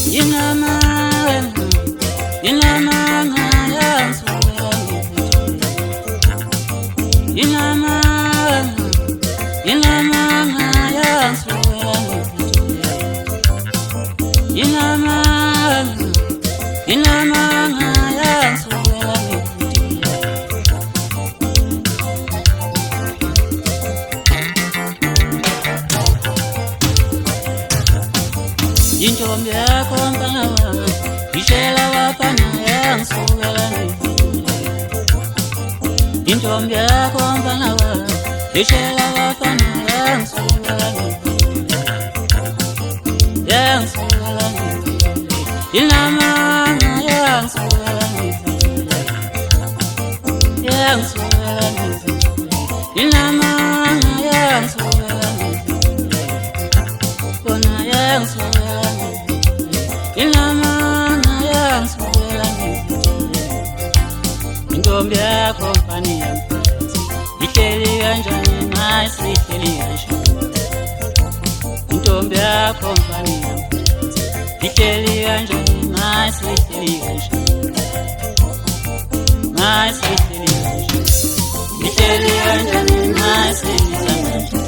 Intombi yakho mfana wami, ishela wafana yangisukela ngivuya. Intombi yakho mfana wami, ishela wafana yangisukela ngivuya. Yangisukela ngivuya, inamanga yangisukela ngivuya. Yangisukela ngivuya, inamanga yangisukela ngivuya. Kona yangisukela Ilamana yangisukela ngivuya. Intombi yakho mfana yami, ihleli kanjani nathi ihleli kanjani. Intombi yakho mfana yami, ihleli kanjani nathi ihleli kanjani. Nathi ihleli kanjani, ihleli kanjani nathi ihleli kanjani.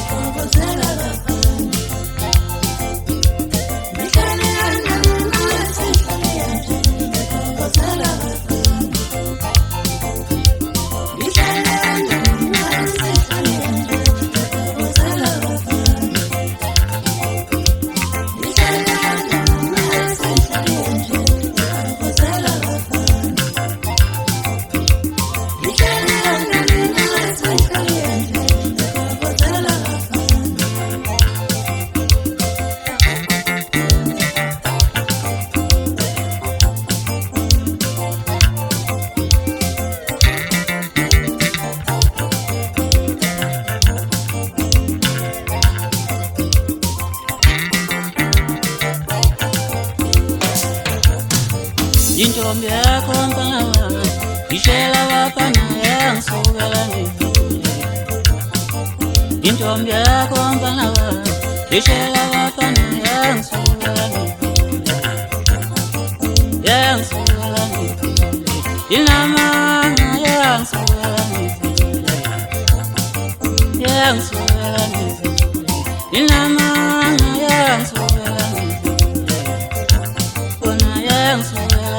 Intombi yakho mfana wami, ishela wafana yangisukela ngivuya. Intombi yakho mfana wami, ishela wafana yangisukela ngivuya. Yangisukela ngivuya, inamanga yangisukela ngivuya. Yangisukela ngivuya, inamanga yangisukela ngivuya. Kona yangisukela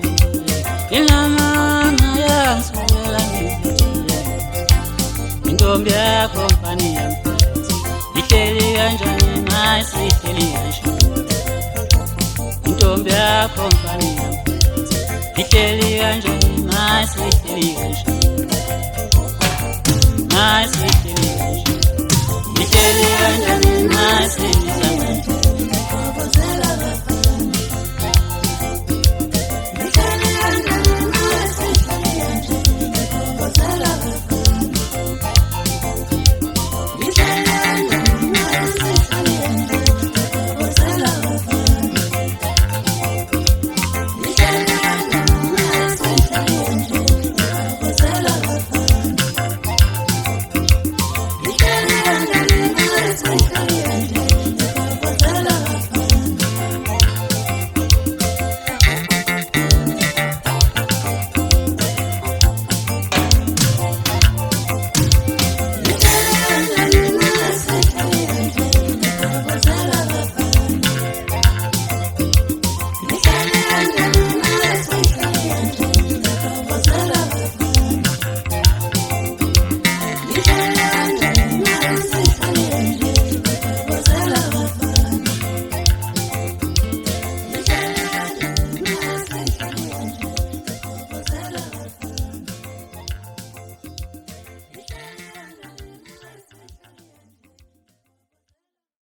Ilamana yangisukela ngivuya. Intombi yakho mfana yami, ihleli kanjani nathi ihleli kanjani. Intombi yakho mfana yami, ihleli kanjani nathi ihleli kanjani. Nathi ihleli kanjani, ihleli kanjani nathi